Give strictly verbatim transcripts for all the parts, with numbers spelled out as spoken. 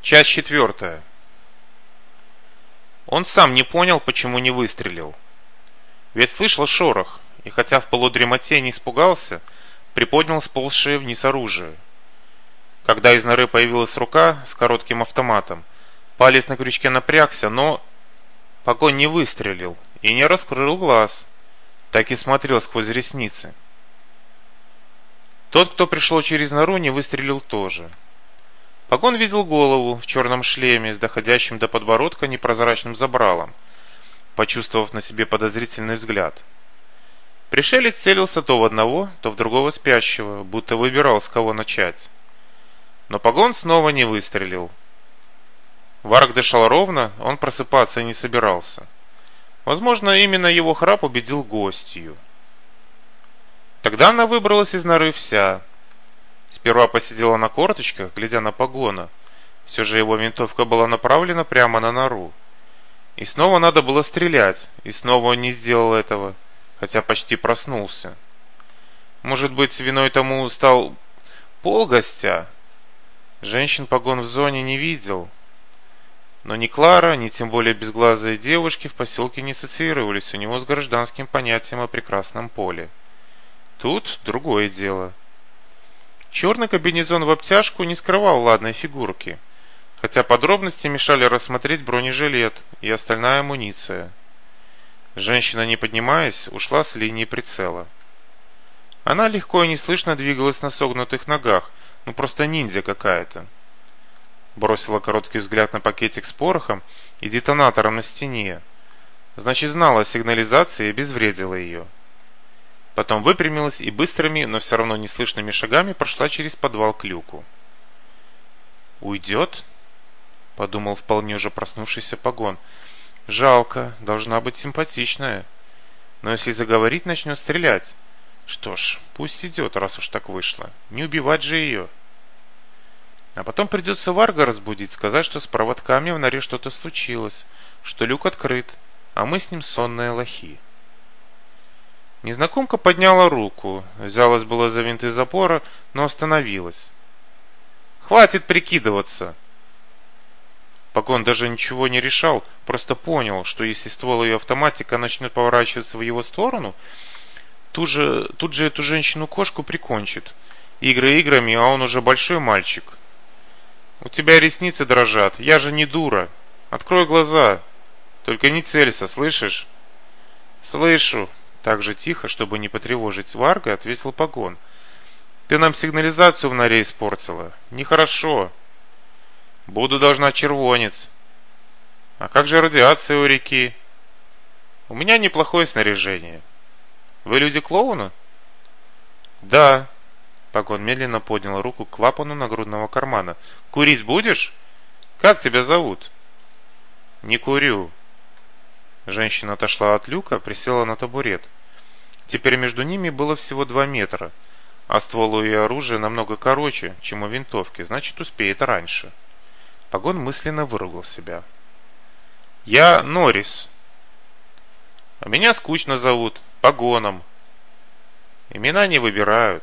Часть четвертая. Он сам не понял, почему не выстрелил. Ведь слышал шорох, и хотя в полудремоте не испугался, приподнял сползшее вниз оружие. Когда из норы появилась рука с коротким автоматом, палец на крючке напрягся, но Погонь не выстрелил и не раскрыл глаз, так и смотрел сквозь ресницы. Тот, кто пришел через нору, не выстрелил тоже. Погон видел голову в черном шлеме с доходящим до подбородка непрозрачным забралом, почувствовав на себе подозрительный взгляд. Пришелец целился то в одного, то в другого спящего, будто выбирал, с кого начать. Но Погон снова не выстрелил. Варг дышал ровно, он просыпаться не собирался. Возможно, именно его храп убедил гостью. Тогда она выбралась из норы вся. Сперва посидела на корточках, глядя на Погона. Все же его винтовка была направлена прямо на нору. И снова надо было стрелять, и снова он не сделал этого, хотя почти проснулся. Может быть, виной тому стал пол гостя? Женщин Погон в зоне не видел. Но ни Клара, ни тем более безглазые девушки в поселке не ассоциировались у него с гражданским понятием о прекрасном поле. Тут другое дело. Черный комбинезон в обтяжку не скрывал ладной фигурки, хотя подробности мешали рассмотреть бронежилет и остальная амуниция. Женщина, не поднимаясь, ушла с линии прицела. Она легко и неслышно двигалась на согнутых ногах, ну просто ниндзя какая-то. Бросила короткий взгляд на пакетик с порохом и детонатором на стене. Значит, знала о сигнализации и обезвредила ее. Потом выпрямилась и быстрыми, но все равно неслышными шагами прошла через подвал к люку. «Уйдет?» — подумал вполне уже проснувшийся Погон. «Жалко, должна быть симпатичная. Но если заговорить, начнет стрелять. Что ж, пусть идет, раз уж так вышло. Не убивать же ее. А потом придется Варга разбудить, сказать, что с проводками в норе что-то случилось, что люк открыт, а мы с ним сонные лохи». Незнакомка подняла руку, взялась было за винты запора, но остановилась. «Хватит прикидываться!» Погон даже ничего не решал, просто понял, что если ствол ее автоматика начнет поворачиваться в его сторону, тут же, тут же эту женщину-кошку прикончит. Игры играми, а он уже большой мальчик. «У тебя ресницы дрожат, я же не дура. Открой глаза. Только не целься, слышишь?» «Слышу». Так же тихо, чтобы не потревожить Варга, ответил Погон. «Ты нам сигнализацию в норе испортила. Нехорошо. Буду должна червонец. А как же радиация у реки? У меня неплохое снаряжение. Вы люди клоуна?» «Да». Погон медленно поднял руку к клапану нагрудного кармана. «Курить будешь? Как тебя зовут?» «Не курю». Женщина отошла от люка, присела на табурет. Теперь между ними было всего два метра, а ствол у ее оружия намного короче, чем у винтовки, значит, успеет раньше. Погон мысленно выругал себя. «Я Норрис. А меня скучно зовут, Погоном. Имена не выбирают».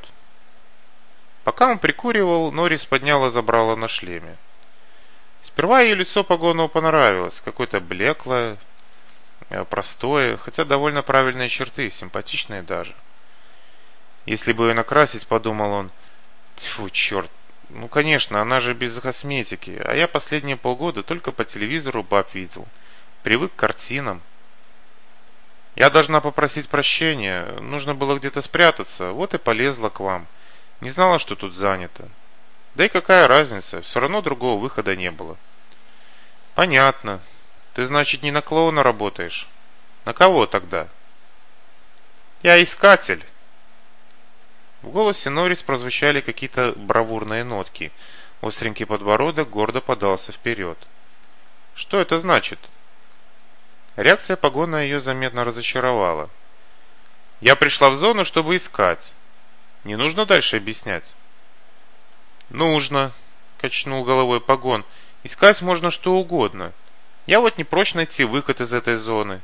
Пока он прикуривал, Норрис подняла забрала на шлеме. Сперва ее лицо Погону понравилось, какое-то блеклое, простое, хотя довольно правильные черты, симпатичные даже. Если бы ее накрасить, подумал он, тьфу, черт, ну конечно, она же без косметики, а я последние полгода только по телевизору баб видел, привык к картинам. Я должна попросить прощения, нужно было где-то спрятаться, вот и полезла к вам, не знала, что тут занято. Да и какая разница, все равно другого выхода не было. Понятно. Ты, значит, не на клоуна работаешь? На кого тогда? Я искатель. В голосе Норрис прозвучали какие-то бравурные нотки. Остренький подбородок гордо подался вперед. Что это значит? Реакция Погона ее заметно разочаровала. Я пришла в зону, чтобы искать. Не нужно дальше объяснять. Нужно, качнул головой Погон. Искать можно что угодно. Я вот не прочь найти выход из этой зоны.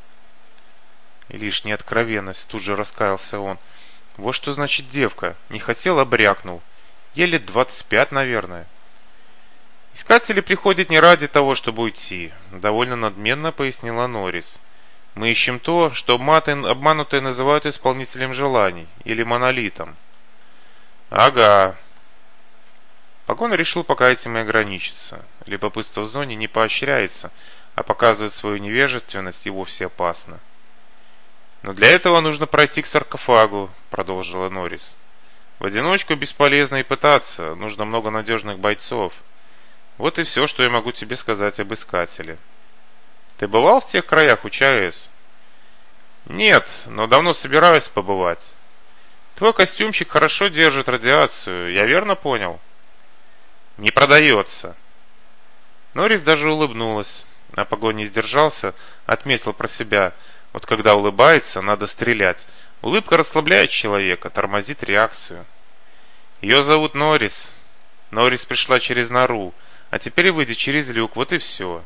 И лишняя откровенность, тут же раскаялся он. Вот что значит девка. Не хотел, а брякнул. Ей лет двадцать пять, наверное. Искатели приходят не ради того, чтобы уйти, довольно надменно пояснила Норрис. Мы ищем то, что обманутые называют исполнителем желаний или монолитом. Ага. Погон решил пока этим и ограничиться. Любопытство в зоне не поощряется, а показывать свою невежественность и вовсе опасно. Но для этого нужно пройти к саркофагу, продолжила Норрис. В одиночку бесполезно и пытаться, нужно много надежных бойцов. Вот и все, что я могу тебе сказать об искателе. Ты бывал в тех краях у ЧАЭС? Нет, но давно собираюсь побывать. Твой костюмчик хорошо держит радиацию, я верно понял? Не продается. Норрис даже улыбнулась, а Погон не сдержался, отметил про себя. Вот когда улыбается, надо стрелять. Улыбка расслабляет человека, тормозит реакцию. Ее зовут Норрис. Норрис пришла через нору, а теперь выйдет через люк, вот и все.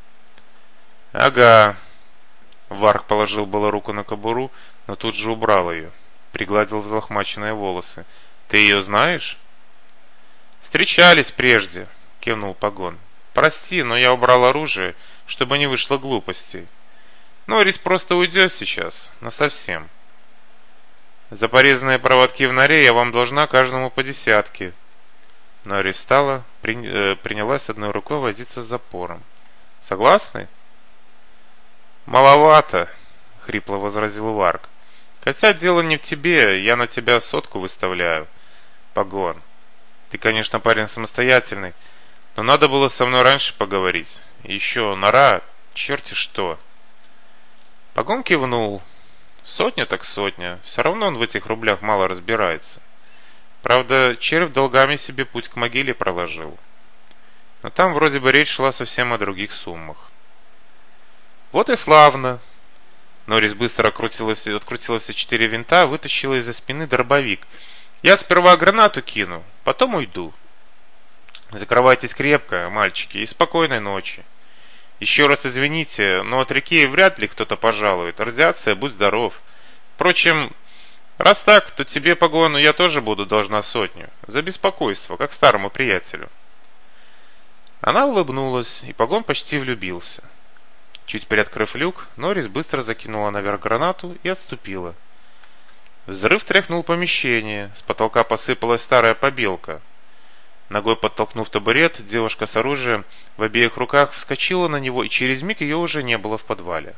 Ага. Варг положил было руку на кобуру, но тут же убрал ее. Пригладил взлохмаченные волосы. Ты ее знаешь? Встречались прежде, кивнул Погон. Прости, но я убрал оружие, чтобы не вышло глупостей. Норрис просто уйдет сейчас, насовсем. За порезанные проводки в норе я вам должна каждому по десятке. Норрис встала, при, э, принялась одной рукой возиться с запором. Согласны? Маловато, хрипло возразил Варг. Хотя дело не в тебе, я на тебя сотку выставляю. Погон. Ты, конечно, парень самостоятельный, но надо было со мной раньше поговорить. И еще нора, черти что. Погон кивнул. Сотня так сотня, все равно он в этих рублях мало разбирается. Правда, червь долгами себе путь к могиле проложил. Но там вроде бы речь шла совсем о других суммах. Вот и славно. Норрис быстро открутила все, открутила все четыре винта, вытащила из-за спины дробовик. Я сперва гранату кину, потом уйду. Закрывайтесь крепко, мальчики, и спокойной ночи. Еще раз извините, но от реки вряд ли кто-то пожалует. Радиация, будь здоров. Впрочем, раз так, то тебе, Погону, я тоже буду должна сотню. За беспокойство, как старому приятелю. Она улыбнулась, и Погон почти влюбился. Чуть приоткрыв люк, Норрис быстро закинула наверх гранату и отступила. Взрыв тряхнул помещение, с потолка посыпалась старая побелка. Ногой подтолкнув табурет, девушка с оружием в обеих руках вскочила на него, и через миг ее уже не было в подвале.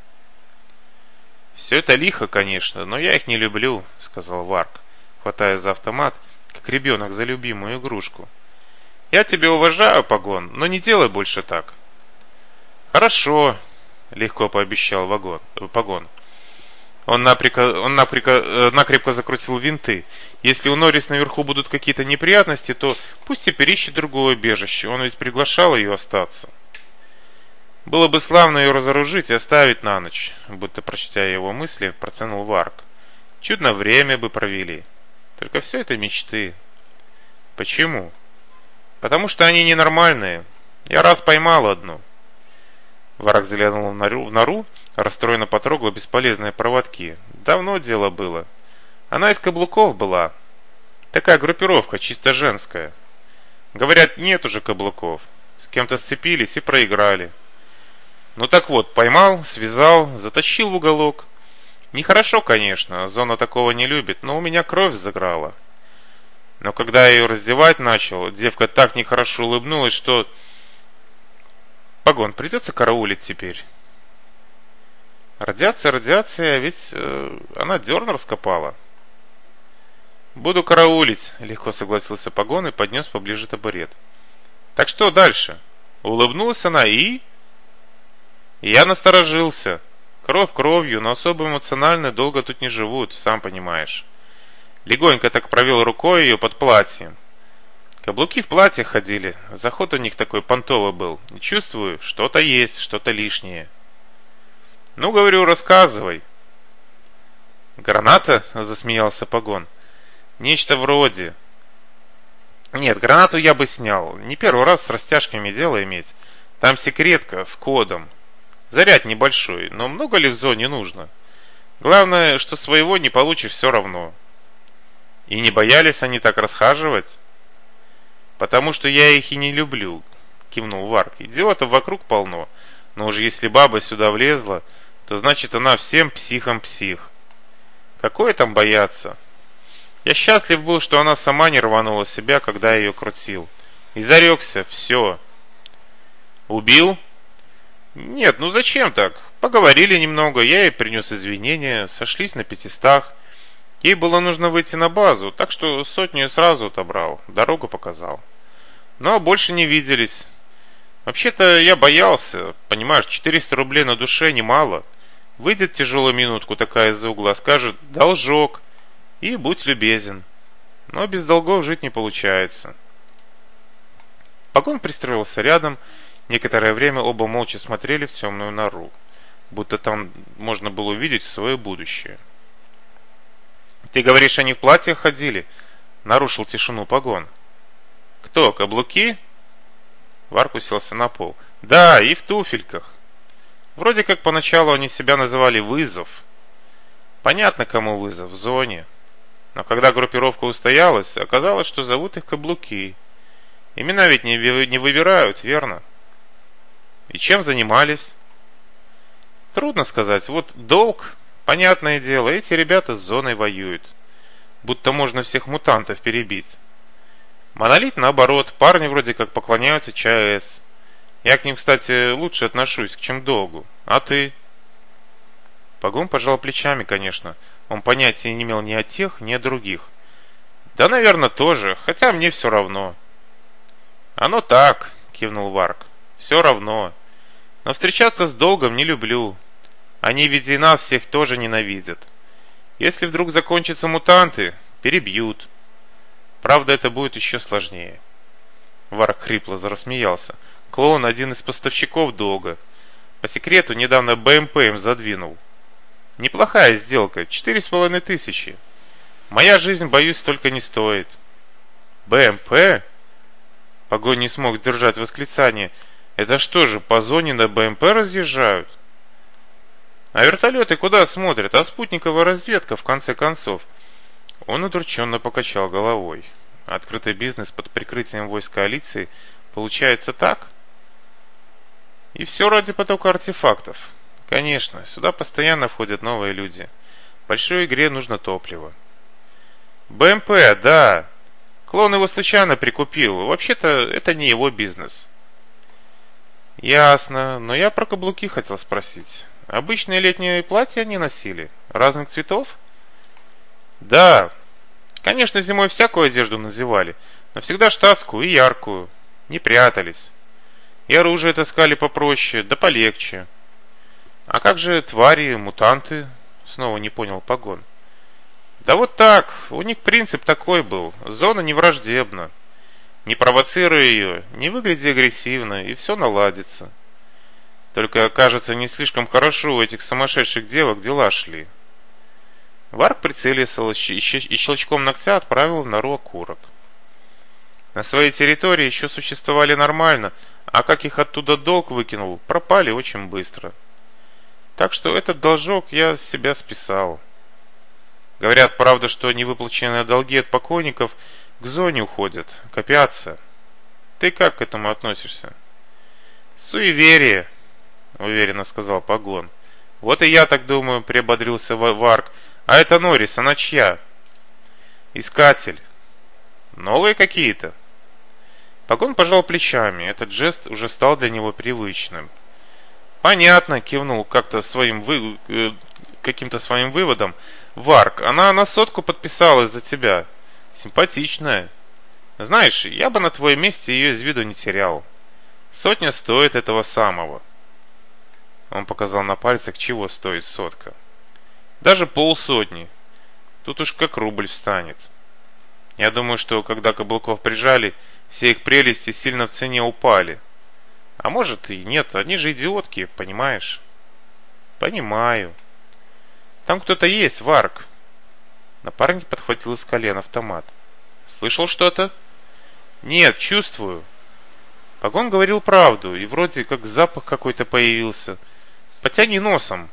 «Все это лихо, конечно, но я их не люблю», — сказал Варг, хватая за автомат, как ребенок за любимую игрушку. «Я тебя уважаю, Погон, но не делай больше так». «Хорошо», — легко пообещал вагон, э, Погон. Он, напряко, он напряко, э, накрепко закрутил винты. Если у Норрис наверху будут какие-то неприятности, то пусть теперь ищет другое убежище. Он ведь приглашал ее остаться. Было бы славно ее разоружить и оставить на ночь, будто прочтя его мысли, протянул Варг. Чудно время бы провели. Только все это мечты. Почему? Потому что они ненормальные. Я раз поймал одну. Варг заглянул в нору, в нору, расстроенно потрогала бесполезные проводки. Давно дело было. Она из каблуков была. Такая группировка, чисто женская. Говорят, нет уже каблуков. С кем-то сцепились и проиграли. Ну так вот, поймал, связал, затащил в уголок. Нехорошо, конечно, зона такого не любит, но у меня кровь заграла. Но когда я ее раздевать начал, девка так нехорошо улыбнулась, что... Погон, придется караулить теперь. Радиация, радиация, ведь э, она дерн раскопала. Буду караулить, легко согласился Погон и поднес поближе табурет. Так что дальше? Улыбнулась она и... Я насторожился. Кровь кровью, но особо эмоционально долго тут не живут, сам понимаешь. Легонько так провел рукой ее под платьем. Каблуки в платьях ходили, заход у них такой понтовый был. И чувствую, что-то есть, что-то лишнее. Ну, говорю, рассказывай. Граната? Засмеялся Погон. Нечто вроде. Нет, гранату я бы снял. Не первый раз с растяжками дело иметь. Там секретка с кодом. Заряд небольшой, но много ли в зоне нужно? Главное, что своего не получишь все равно. И не боялись они так расхаживать? Потому что я их и не люблю. кивнул Варк. Идиотов вокруг полно. Но уж если баба сюда влезла, то значит она всем психом псих. Какое там бояться? Я счастлив был, что она сама не рванула себя, когда я ее крутил. И зарекся, все. Убил? Нет, ну зачем так? Поговорили немного, я ей принес извинения, сошлись на пятистах. Ей было нужно выйти на базу, так что сотню сразу отобрал, дорогу показал. Но больше не виделись. Вообще-то я боялся, понимаешь, четыреста рублей на душе немало. Выйдет тяжелую минутку такая из-за угла, скажет «должок» и будь любезен. Но без долгов жить не получается. Погон пристроился рядом. Некоторое время оба молча смотрели в темную нору, будто там можно было увидеть свое будущее. «Ты говоришь, они в платьях ходили?» — нарушил тишину Погон. «Кто, каблуки?» Варк уселся на пол. «Да, и в туфельках. Вроде как поначалу они себя называли «Вызов». Понятно, кому вызов, в зоне. Но когда группировка устоялась, оказалось, что зовут их каблуки. Имена ведь не, не выбирают, верно? И чем занимались?» «Трудно сказать. Вот долг, понятное дело, эти ребята с зоной воюют. Будто можно всех мутантов перебить. Монолит, наоборот, парни вроде как поклоняются ЧАЭС. Я к ним, кстати, лучше отношусь, чем к долгу. А ты?» Погон пожал плечами, конечно. Он понятия не имел ни о тех, ни о других. «Да, наверное, тоже, хотя мне все равно». «Оно так», — кивнул Варк. «Все равно. Но встречаться с долгом не люблю. Они ведь и нас всех тоже ненавидят. Если вдруг закончатся мутанты, перебьют. Правда, это будет еще сложнее». Варк хрипло зарассмеялся. «Клоун один из поставщиков долга. По секрету, недавно БМП им задвинул. Неплохая сделка, четыре с половиной тысячи. Моя жизнь, боюсь, столько не стоит». «БМП?» Погонь не смог сдержать восклицание. «Это что же, по зоне на БМП разъезжают?» «А вертолеты куда смотрят? А спутниковая разведка, в конце концов?» Он удрученно покачал головой. «Открытый бизнес под прикрытием войск коалиции получается так?» «И все ради потока артефактов. Конечно, сюда постоянно входят новые люди. В большой игре нужно топливо». «БМП, да. Клон его случайно прикупил. Вообще-то это не его бизнес». «Ясно, но я про каблуки хотел спросить. Обычные летние платья они носили? Разных цветов?» «Да. Конечно, зимой всякую одежду надевали, но всегда штатскую и яркую. Не прятались. И оружие таскали попроще, да полегче». «А как же твари, мутанты?» Снова не понял Погон. «Да вот так, у них принцип такой был. Зона не враждебна. Не провоцируй ее, не выгляди агрессивно, и все наладится. Только, кажется, не слишком хорошо у этих сумасшедших девок дела шли». Варк прицелился и щелчком ногтя отправил в нору окурок. На своей территории еще существовали нормально, а как их оттуда долг выкинул, пропали очень быстро. Так что этот должок я с себя списал. Говорят, правда, что невыплаченные долги от покойников к зоне уходят, копятся. Ты как к этому относишься?» «Суеверие», — уверенно сказал Погон. «Вот и я так думаю», — приободрился Варк. «А это Норрис, она чья?» «Искатель». «Новые какие-то?» Погон пожал плечами. Этот жест уже стал для него привычным. «Понятно», — кивнул как-то своим вы... э, каким-то своим выводом. «Варк, она на сотку подписалась за тебя. Симпатичная. Знаешь, я бы на твоем месте ее из виду не терял. Сотня стоит этого самого». Он показал на пальцах, чего стоит сотка. «Даже полсотни. Тут уж как рубль встанет. Я думаю, что когда каблуков прижали, все их прелести сильно в цене упали. А может и нет, они же идиотки, понимаешь?» «Понимаю. Там кто-то есть, Варк». Напарник подхватил из колена автомат. «Слышал что-то?» «Нет, чувствую». Погон говорил правду, и вроде как запах какой-то появился. «Потяни носом».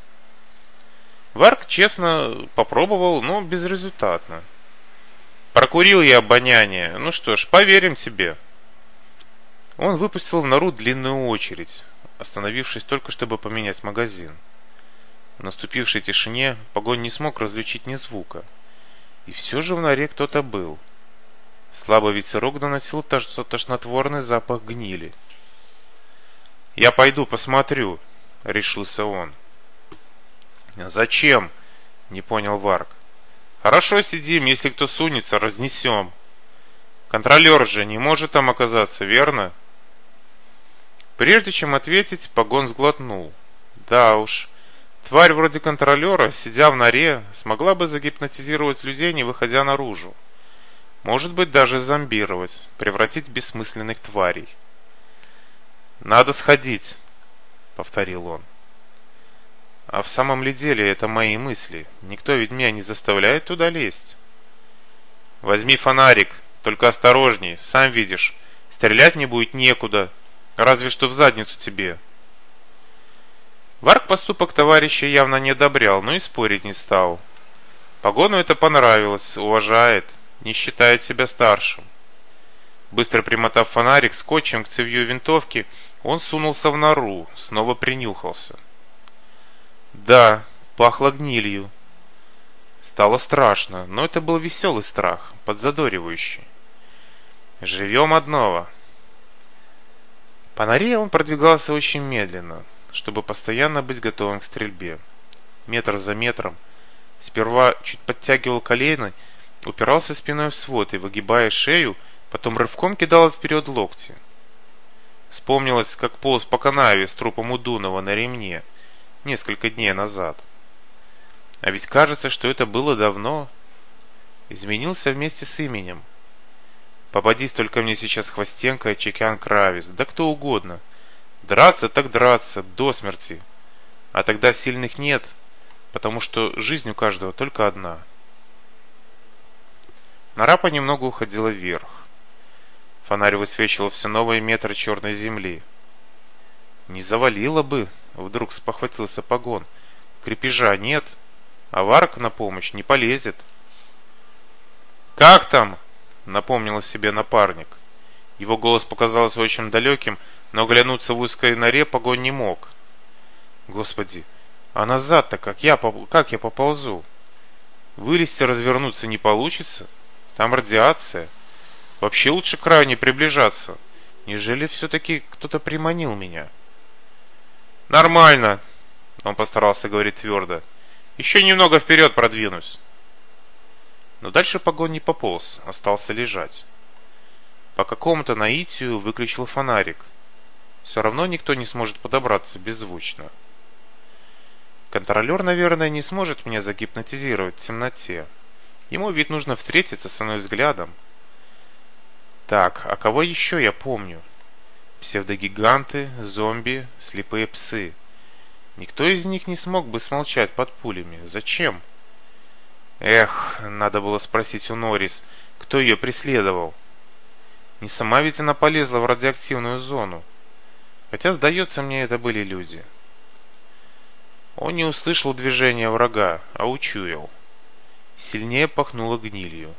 Варк честно попробовал, но безрезультатно. «Прокурил я обоняние. Ну что ж, поверим тебе». Он выпустил в нору длинную очередь, остановившись только чтобы поменять магазин. В наступившей тишине Погонь не смог различить ни звука. И все же в норе кто-то был. Слабый ветерок доносил тошнотворный запах гнили. «Я пойду посмотрю», — решился он. «Зачем?» — не понял Варг. «Хорошо сидим, если кто сунется, разнесем. Контролер же не может там оказаться, верно?» Прежде чем ответить, Погон сглотнул. Да уж, тварь вроде контролера, сидя в норе, смогла бы загипнотизировать людей, не выходя наружу. Может быть, даже зомбировать, превратить в бессмысленных тварей. «Надо сходить», — повторил он. «А в самом ли деле это мои мысли? Никто ведь меня не заставляет туда лезть». «Возьми фонарик, только осторожней, сам видишь, стрелять мне будет некуда, разве что в задницу тебе». Варг поступок товарища явно не одобрял, но и спорить не стал. Погону это понравилось, уважает, не считает себя старшим. Быстро примотав фонарик скотчем к цевью винтовки, он сунулся в нору, снова принюхался. Да, пахло гнилью. Стало страшно, но это был веселый страх, подзадоривающий. Живем одного. По норе он продвигался очень медленно, чтобы постоянно быть готовым к стрельбе. Метр за метром. Сперва чуть подтягивал колено, упирался спиной в свод и, выгибая шею, потом рывком кидал вперед локти. Вспомнилось, как полз по канаве с трупом Удунова на ремне несколько дней назад. А ведь кажется, что это было давно. Изменился вместе с именем. Попадись только мне сейчас Хвостенко и Чекян Кравис, да кто угодно. Драться так драться, до смерти. А тогда сильных нет, потому что жизнь у каждого только одна. Нора понемногу уходила вверх. Фонарь высвечивал все новые метры черной земли. «Не завалило бы», — вдруг спохватился Погон. «Крепежа нет, а Варг на помощь не полезет». «Как там?» — напомнил себе напарник. Его голос показался очень далеким, но глянуться в узкой норе Погон не мог. «Господи, а назад-то как я, как я поползу? Вылезти, развернуться не получится? Там радиация. Вообще лучше к краю не приближаться. Неужели все-таки кто-то приманил меня?» «Нормально», — он постарался говорить твердо. «Еще немного вперед продвинусь». Но дальше Погон не пополз, остался лежать. По какому-то наитию выключил фонарик. Все равно никто не сможет подобраться беззвучно. Контролер, наверное, не сможет меня загипнотизировать в темноте. Ему ведь нужно встретиться со мной взглядом. Так, а кого еще я помню? Псевдогиганты, зомби, слепые псы. Никто из них не смог бы смолчать под пулями. Зачем? Эх, надо было спросить у Норрис, кто ее преследовал. Не сама ведь она полезла в радиоактивную зону. Хотя, сдается мне, это были люди. Он не услышал движения врага, а учуял. Сильнее пахнуло гнилью.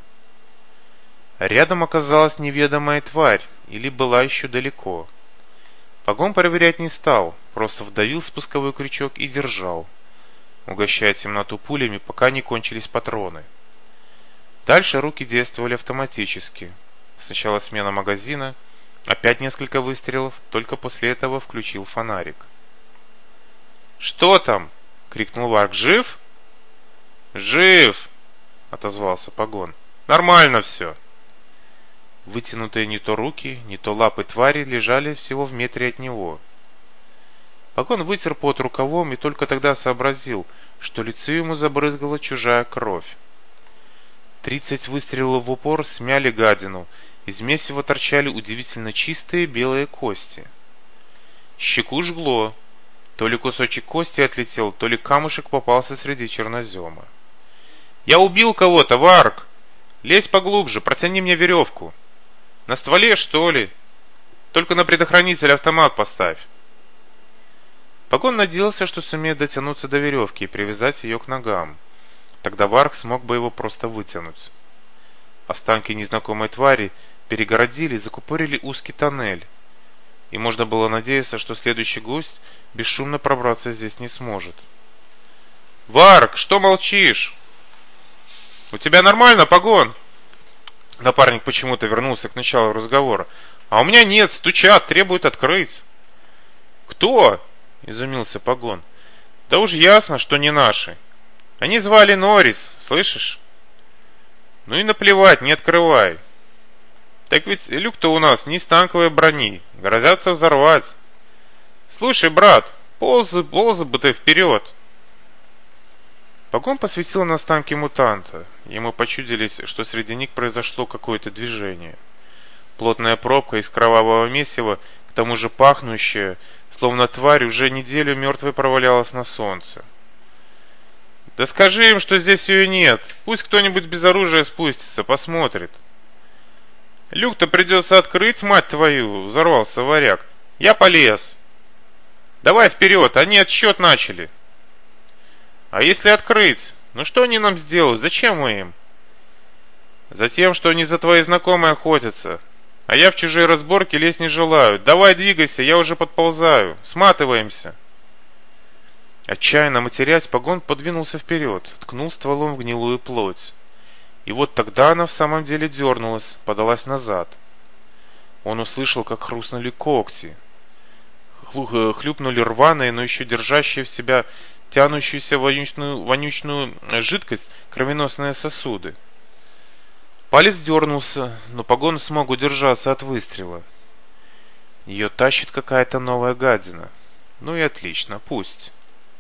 Рядом оказалась неведомая тварь, или была еще далеко. Погон проверять не стал, просто вдавил спусковой крючок и держал, угощая темноту пулями, пока не кончились патроны. Дальше руки действовали автоматически. Сначала смена магазина, опять несколько выстрелов, только после этого включил фонарик. «Что там?» — крикнул Варг. «Жив?» «Жив!» — отозвался Погон. «Нормально все!» Вытянутые не то руки, не то лапы твари лежали всего в метре от него. Погон вытер пот рукавом и только тогда сообразил, что лицо ему забрызгала чужая кровь. Тридцать выстрелов в упор смяли гадину, из месива торчали удивительно чистые белые кости. Щеку жгло. То ли кусочек кости отлетел, то ли камушек попался среди чернозема. «Я убил кого-то, Варг! Лезь поглубже, протяни мне веревку!» «На стволе, что ли? Только на предохранитель автомат поставь!» Погон надеялся, что сумеет дотянуться до веревки и привязать ее к ногам. Тогда Варг смог бы его просто вытянуть. Останки незнакомой твари перегородили и закупорили узкий тоннель. и можно было надеяться, что следующий гость бесшумно пробраться здесь не сможет. «Варг, что молчишь? У тебя нормально, Погон?» Напарник почему-то вернулся к началу разговора. «А у меня нет, стучат, требуют открыть». «Кто?» — изумился Погон. «Да уж ясно, что не наши. Они звали Норрис, слышишь?» «Ну и наплевать, не открывай. Так ведь люк-то у нас не из танковой брони, грозятся взорвать. Слушай, брат, ползай, ползай бы ты вперед». Погон посветил на останки мутанта. Ему почудились, что среди них произошло какое-то движение. Плотная пробка из кровавого месива, к тому же пахнущая, словно тварь уже неделю мертвой провалялась на солнце. «Да скажи им, что здесь ее нет. Пусть кто-нибудь без оружия спустится, посмотрит». «Люк-то придется открыть, мать твою!» — взорвался варяг. «Я полез. Давай вперед, они отсчет начали». «А если открыть? Ну что они нам сделают? Зачем мы им?» «Затем, что они за твои знакомые охотятся. А я в чужие разборки лезть не желаю. Давай двигайся, я уже подползаю. Сматываемся». Отчаянно матерясь, Погон подвинулся вперед, ткнул стволом в гнилую плоть. И вот тогда она в самом деле дернулась, подалась назад. Он услышал, как хрустнули когти. Хлюпнули рваные, но еще держащие в себя тянущуюся вонючную, вонючную жидкость кровеносные сосуды. Палец дернулся, но Погон смог удержаться от выстрела. Ее тащит какая-то новая гадина. Ну и отлично, пусть.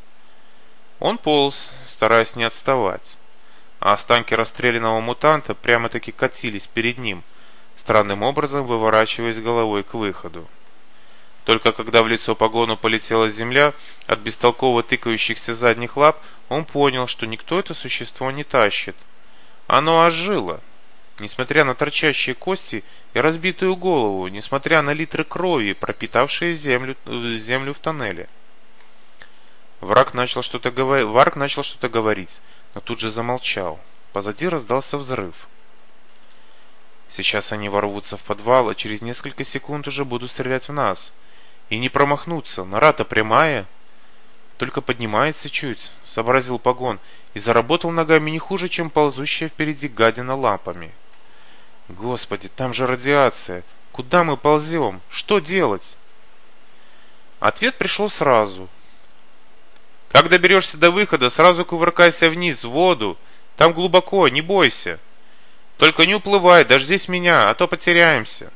Он полз, стараясь не отставать, а останки расстрелянного мутанта прямо-таки катились перед ним, странным образом выворачиваясь головой к выходу. Только когда в лицо Погону полетела земля от бестолково тыкающихся задних лап, он понял, что никто это существо не тащит. Оно ожило. Несмотря на торчащие кости и разбитую голову, несмотря на литры крови, пропитавшие землю, землю в тоннеле. Враг начал что-то говорить, Варг начал что-то говорить, но тут же замолчал. Позади раздался взрыв. Сейчас они ворвутся в подвал, а через несколько секунд уже будут стрелять в нас. И не промахнуться, нора-то прямая. Только поднимается чуть, сообразил Погон, и заработал ногами не хуже, чем ползущая впереди гадина лампами. Господи, там же радиация. Куда мы ползем? Что делать? Ответ пришел сразу. Как доберешься до выхода, сразу кувыркайся вниз, в воду. Там глубоко, не бойся. Только не уплывай, дождись меня, а то потеряемся.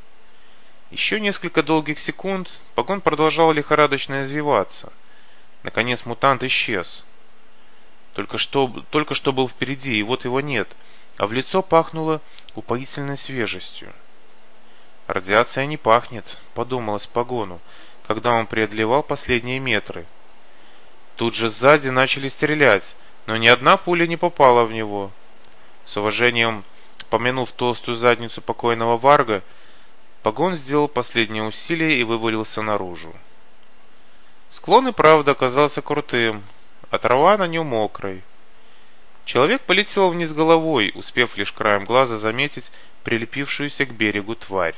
Еще несколько долгих секунд Погон продолжал лихорадочно извиваться. Наконец мутант исчез. Только что, только что был впереди, и вот его нет, а в лицо пахнуло упоительной свежестью. «Радиация не пахнет», — подумалось Погону, когда он преодолевал последние метры. Тут же сзади начали стрелять, но ни одна пуля не попала в него. С уважением помянув толстую задницу покойного Варга, Погон сделал последнее усилие и вывалился наружу. Склон и правда оказался крутым, а трава на нем мокрой. Человек полетел вниз головой, успев лишь краем глаза заметить прилепившуюся к берегу тварь.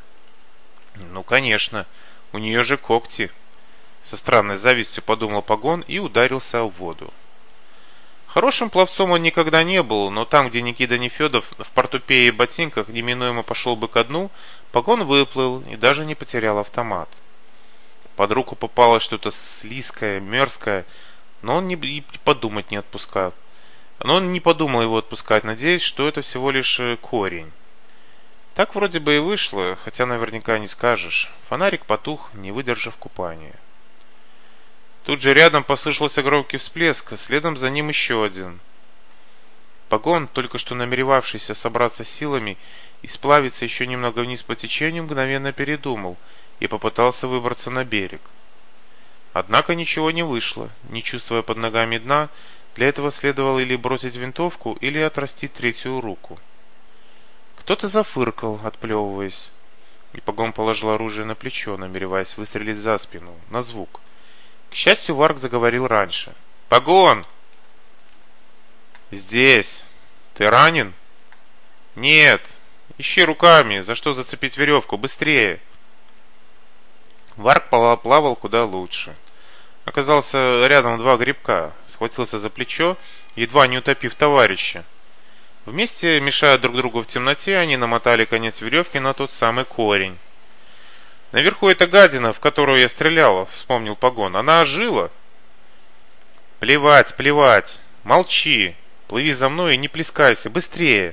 «Ну, конечно, у нее же когти», — со странной завистью подумал Погон и ударился в воду. Хорошим пловцом он никогда не был, но там, где Никита Нефедов в портупее и ботинках неминуемо пошел бы ко дну, Погон выплыл и даже не потерял автомат. Под руку попалось что-то слизкое, мерзкое, но он не, и подумать не отпускал. Но он не подумал его отпускать, надеясь, что это всего лишь корень. Так вроде бы и вышло, хотя наверняка не скажешь. Фонарик потух, не выдержав купания. Тут же рядом послышался громкий всплеск, а следом за ним еще один. Погон, только что намеревавшийся собраться силами и сплавиться еще немного вниз по течению, мгновенно передумал и попытался выбраться на берег. Однако ничего не вышло. Не чувствуя под ногами дна, для этого следовало или бросить винтовку, или отрастить третью руку. Кто-то зафыркал, отплевываясь, и Погон положил оружие на плечо, намереваясь выстрелить за спину, на звук. К счастью, Варг заговорил раньше. «Погон!» «Здесь! Ты ранен?» «Нет! Ищи руками, за что зацепить веревку, быстрее!» Варг плавал куда лучше. Оказался рядом два грибка, схватился за плечо, едва не утопив товарища. Вместе, мешая друг другу в темноте, они намотали конец веревки на тот самый корень. «Наверху эта гадина, в которую я стрелял», — вспомнил Погон. «Она ожила». «Плевать, плевать! Молчи! Плыви за мной и не плескайся! Быстрее!»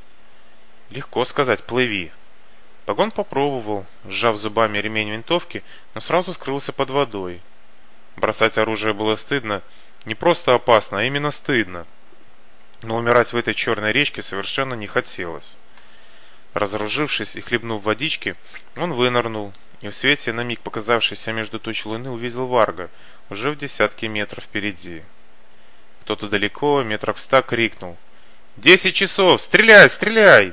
Легко сказать «плыви». Погон попробовал, сжав зубами ремень винтовки, но сразу скрылся под водой. Бросать оружие было стыдно, не просто опасно, а именно стыдно. Но умирать в этой черной речке совершенно не хотелось. Разоружившись и хлебнув водички, он вынырнул, и в свете, на миг показавшейся между туч луны, увидел Варга, уже в десятке метров впереди. Кто-то далеко, метров в ста, крикнул: «Десять часов! Стреляй, стреляй!»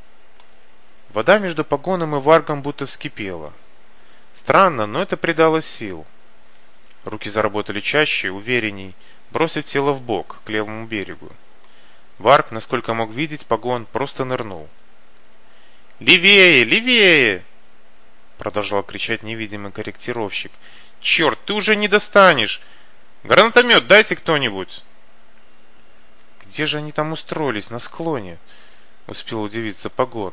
Вода между Погоном и Варгом будто вскипела. Странно, но это придало сил. Руки заработали чаще, уверенней, бросив тело в бок, к левому берегу. Варг, насколько мог видеть, Погон просто нырнул. «Левее! Левее!» Продолжал кричать невидимый корректировщик. «Черт, ты уже не достанешь! Гранатомет дайте кто-нибудь!» «Где же они там устроились, на склоне?» Успел удивиться Погон.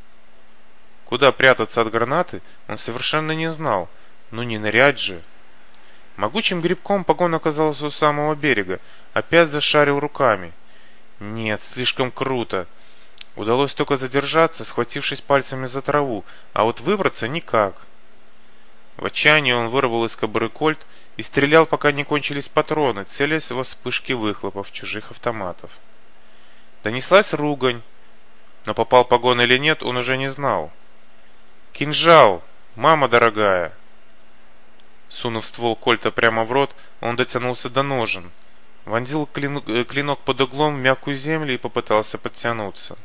Куда прятаться от гранаты, он совершенно не знал, но не нырять же. Могучим грибком Погон оказался у самого берега, опять зашарил руками. Нет, слишком круто. Удалось только задержаться, схватившись пальцами за траву, а вот выбраться никак. В отчаянии он вырвал из кобуры кольт и стрелял, пока не кончились патроны, целясь во вспышки выхлопов чужих автоматов. Донеслась ругань, но попал Погон или нет, он уже не знал. «Кинжал! Мама дорогая!» Сунув ствол кольта прямо в рот, он дотянулся до ножен, вонзил клинок под углом в мягкую землю и попытался подтянуться.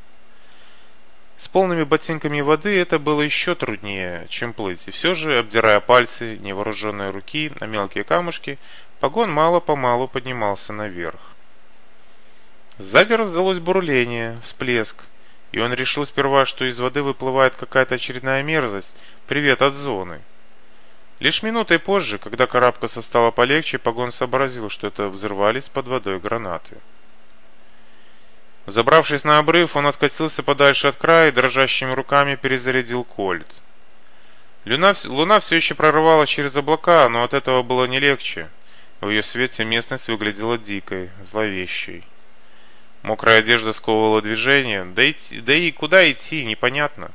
С полными ботинками воды это было еще труднее, чем плыть, и все же, обдирая пальцы невооруженной руки на мелкие камушки, Погон мало-помалу поднимался наверх. Сзади раздалось бурление, всплеск, и он решил сперва, что из воды выплывает какая-то очередная мерзость, привет от зоны. Лишь минутой позже, когда карабкаться стало полегче, Погон сообразил, что это взорвались под водой гранаты. Забравшись на обрыв, он откатился подальше от края и дрожащими руками перезарядил кольт. Луна, луна все еще прорывалась через облака, но от этого было не легче. В ее свете местность выглядела дикой, зловещей. Мокрая одежда сковывала движение, да, идти, да и куда идти, непонятно.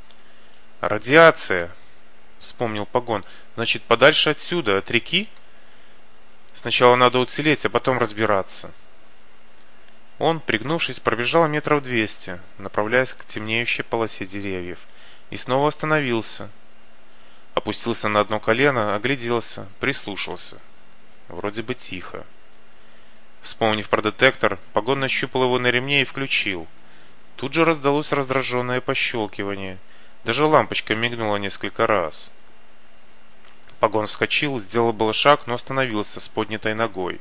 «Радиация!» — вспомнил Погон. «Значит, подальше отсюда, от реки? Сначала надо уцелеть, а потом разбираться». Он, пригнувшись, пробежал метров двести, направляясь к темнеющей полосе деревьев, и снова остановился. Опустился на одно колено, огляделся, прислушался. Вроде бы тихо. Вспомнив про детектор, Погон нащупал его на ремне и включил. Тут же раздалось раздраженное пощелкивание. Даже лампочка мигнула несколько раз. Погон вскочил, сделал было шаг, но остановился с поднятой ногой.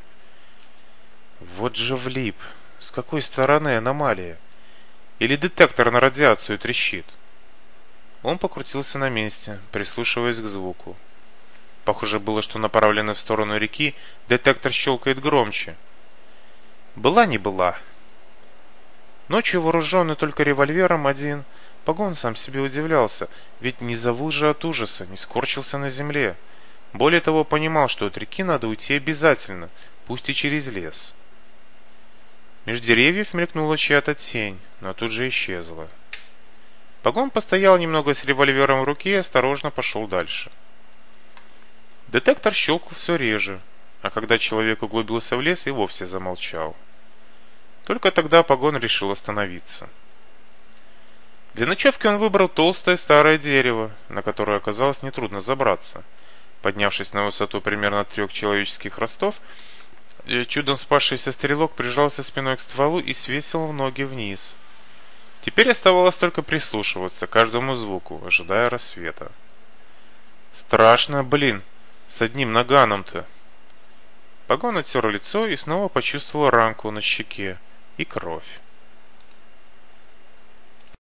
Вот же влип. С какой стороны аномалия? Или детектор на радиацию трещит? Он покрутился на месте, прислушиваясь к звуку. Похоже было, что направленный в сторону реки детектор щелкает громче. Была не была. Ночью, вооруженный только револьвером один, Погон сам себе удивлялся, ведь не завыл же от ужаса, не скорчился на земле. Более того, понимал, что от реки надо уйти обязательно, пусть и через лес. Меж деревьев мелькнула чья-то тень, но тут же исчезла. Погон постоял немного с револьвером в руке и осторожно пошел дальше. Детектор щелкал все реже, а когда человек углубился в лес, и вовсе замолчал. Только тогда Погон решил остановиться. Для ночевки он выбрал толстое старое дерево, на которое оказалось нетрудно забраться. Поднявшись на высоту примерно трех человеческих ростов, чудом спасшийся стрелок прижался спиной к стволу и свесил ноги вниз. Теперь оставалось только прислушиваться к каждому звуку, ожидая рассвета. Страшно, блин, с одним наганом-то. Погон оттер лицо и снова почувствовал ранку на щеке и кровь.